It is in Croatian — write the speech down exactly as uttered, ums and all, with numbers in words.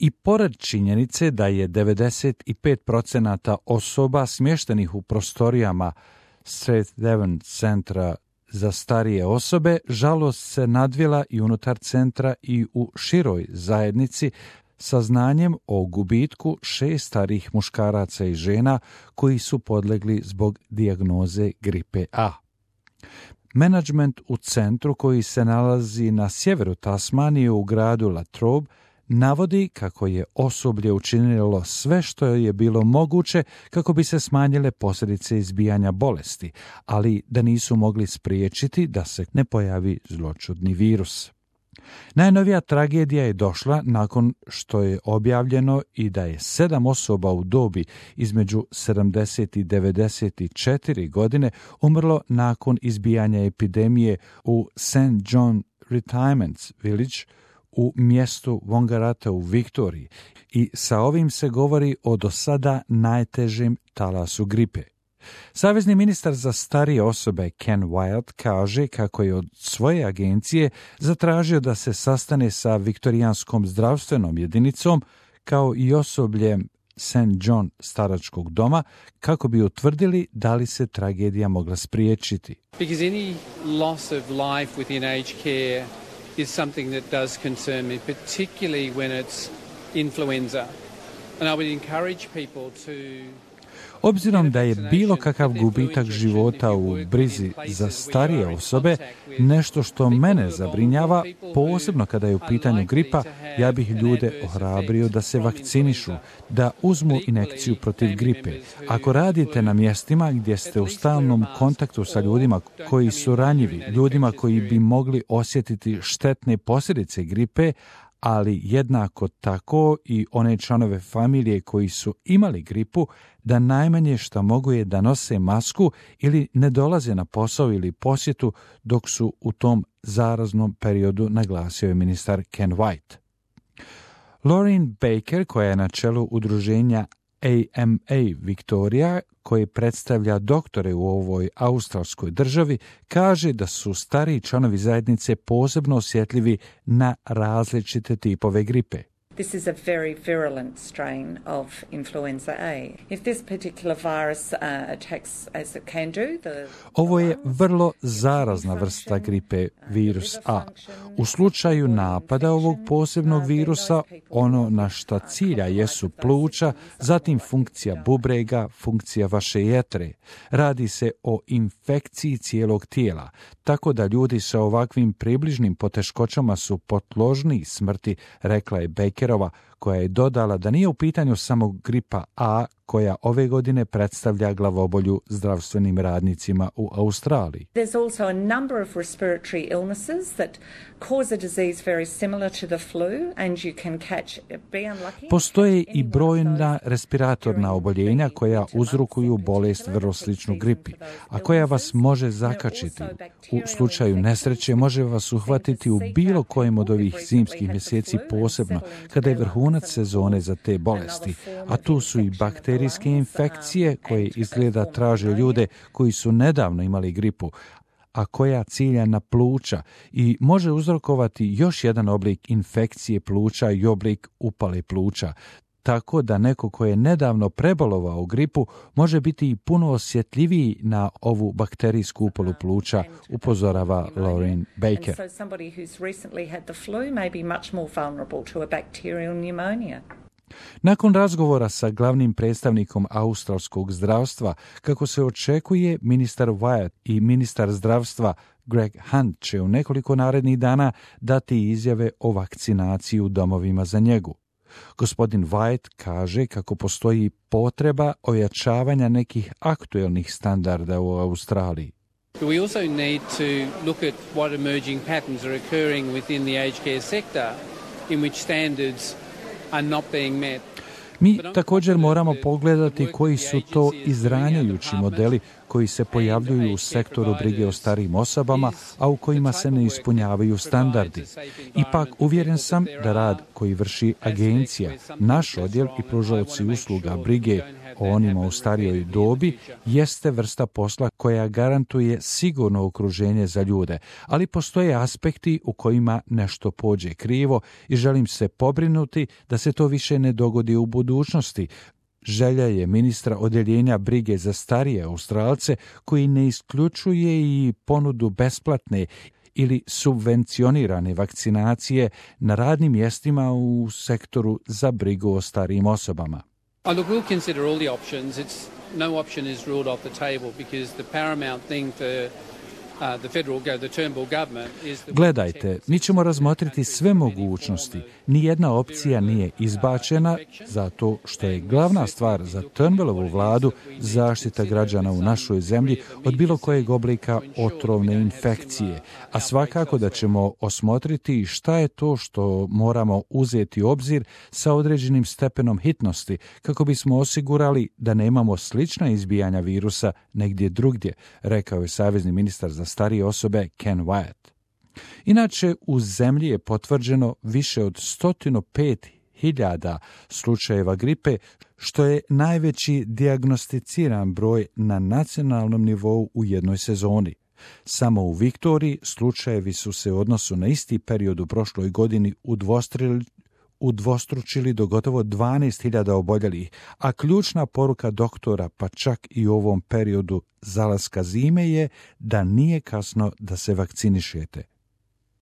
I pored činjenice da je devedeset pet posto osoba smještenih u prostorijama South Devon centra za starije osobe, žalost se nadvila i unutar centra i u široj zajednici saznanjem o gubitku šest starih muškaraca i žena koji su podlegli zbog dijagnoze gripe A. Menadžment u centru koji se nalazi na sjeveru Tasmanije u gradu Latrobe navodi kako je osoblje učinilo sve što je bilo moguće kako bi se smanjile posljedice izbijanja bolesti, ali da nisu mogli spriječiti da se ne pojavi zloćudni virus. Najnovija tragedija je došla nakon što je objavljeno i da je sedam osoba u dobi između sedamdeset i devedeset četiri godine umrlo nakon izbijanja epidemije u Saint John Retirement Village u mjestu Wangaratta u Viktoriji i sa ovim se govori o do sada najtežem talasu gripe. Savezni ministar za starije osobe Ken Wyatt kaže kako je od svoje agencije zatražio da se sastane sa viktorijanskom zdravstvenom jedinicom kao i osobljem Saint John staračkog doma kako bi utvrdili da li se tragedija mogla spriječiti. Because any loss of life within aged care is something that does concern me, particularly when it's influenza. And I would encourage people to Obzirom da je bilo kakav gubitak života u brizi za starije osobe nešto što mene zabrinjava, posebno kada je u pitanju gripa, ja bih ljude ohrabrio da se vakcinišu, da uzmu injekciju protiv gripe. Ako radite na mjestima gdje ste u stalnom kontaktu sa ljudima koji su ranjivi, ljudima koji bi mogli osjetiti štetne posljedice gripe, ali jednako tako i one članove familije koji su imali gripu, da najmanje što mogu je da nose masku ili ne dolaze na posao ili posjetu dok su u tom zaraznom periodu, naglasio je ministar Ken White. Lauren Baker, koja je na čelu udruženja A M A Victoria, koji predstavlja doktore u ovoj australskoj državi, kaže da su stariji članovi zajednice posebno osjetljivi na različite tipove gripe. This is a very virulent strain of influenza A. If this particular virus uh, attacks as it can do, the Ovo je vrlo zarazna vrsta gripe, virus A. U slučaju napada ovog posebnog virusa, ono na šta cilja jesu pluća, zatim funkcija bubrega, funkcija vaše jetre. Radi se o infekciji cijelog tijela, tako da ljudi sa ovakvim približnim poteškoćama su podložniji smrti, rekla je Baker, koja je dodala da nije u pitanju samo gripa A, koja ove godine predstavlja glavobolju zdravstvenim radnicima u Australiji. There's also a number of respiratory illnesses that cause a disease very similar to the flu and you can catch be unlucky. Postoje i brojna respiratorna oboljenja koja uzrokuju bolest vrlo sličnu gripi, a koja vas može zakačiti. U slučaju nesreće može vas uhvatiti u bilo kojem od ovih zimskih mjeseci, posebno kada je vrhunac sezone za te bolesti, a tu su i bakterijske infekcije koje izgleda traže ljude koji su nedavno imali gripu, a koja cilja na pluća i može uzrokovati još jedan oblik infekcije pluća i oblik upale pluća. Tako da neko ko je nedavno prebolovao gripu može biti i puno osjetljiviji na ovu bakterijsku upalu pluća, upozorava Lauren Baker. Nakon razgovora sa glavnim predstavnikom australskog zdravstva, kako se očekuje, ministar Wyatt i ministar zdravstva Greg Hunt će u nekoliko narednih dana dati izjave o vakcinaciji u domovima za njegu. Gospodin White kaže kako postoji potreba ojačavanja nekih aktuelnih standarda u Australiji. We also need to look at what emerging patterns are occurring within the aged care sector in which standards are not being met. Mi također moramo pogledati koji su to izranjajući modeli koji se pojavljuju u sektoru brige o starijim osobama, a u kojima se ne ispunjavaju standardi. Ipak, uvjeren sam da rad koji vrši agencija, naš odjel i pružaoci usluga brige o onima u starijoj dobi jeste vrsta posla koja garantuje sigurno okruženje za ljude, ali postoje aspekti u kojima nešto pođe krivo i želim se pobrinuti da se to više ne dogodi u budućnosti. Želja je ministra odjeljenja brige za starije Australce, koji ne isključuje i ponudu besplatne ili subvencionirane vakcinacije na radnim mjestima u sektoru za brigu o starijim osobama. Oh, look, we'll consider all the options. It's, no option is ruled off the table because the paramount thing for uh, the federal, the Turnbull government is the... Gledajte, mi ćemo razmotriti sve mogućnosti. Nijedna opcija nije izbačena zato što je glavna stvar za Turnbullovu vladu zaštita građana u našoj zemlji od bilo kojeg oblika otrovne infekcije, a svakako da ćemo osmotriti šta je to što moramo uzeti u obzir sa određenim stepenom hitnosti kako bismo osigurali da nemamo slična izbijanja virusa negdje drugdje, rekao je savezni ministar za starije osobe Ken Wyatt. Inače, u zemlji je potvrđeno više od sto pet hiljada slučajeva gripe, što je najveći dijagnosticiran broj na nacionalnom nivou u jednoj sezoni. Samo u Viktoriji slučajevi su se u odnosu na isti period u prošloj godini udvostručili udvostručili do gotovo dvanaest hiljada oboljelih, a ključna poruka doktora, pa čak i u ovom periodu zalaska zime, je da nije kasno da se vakcinišete.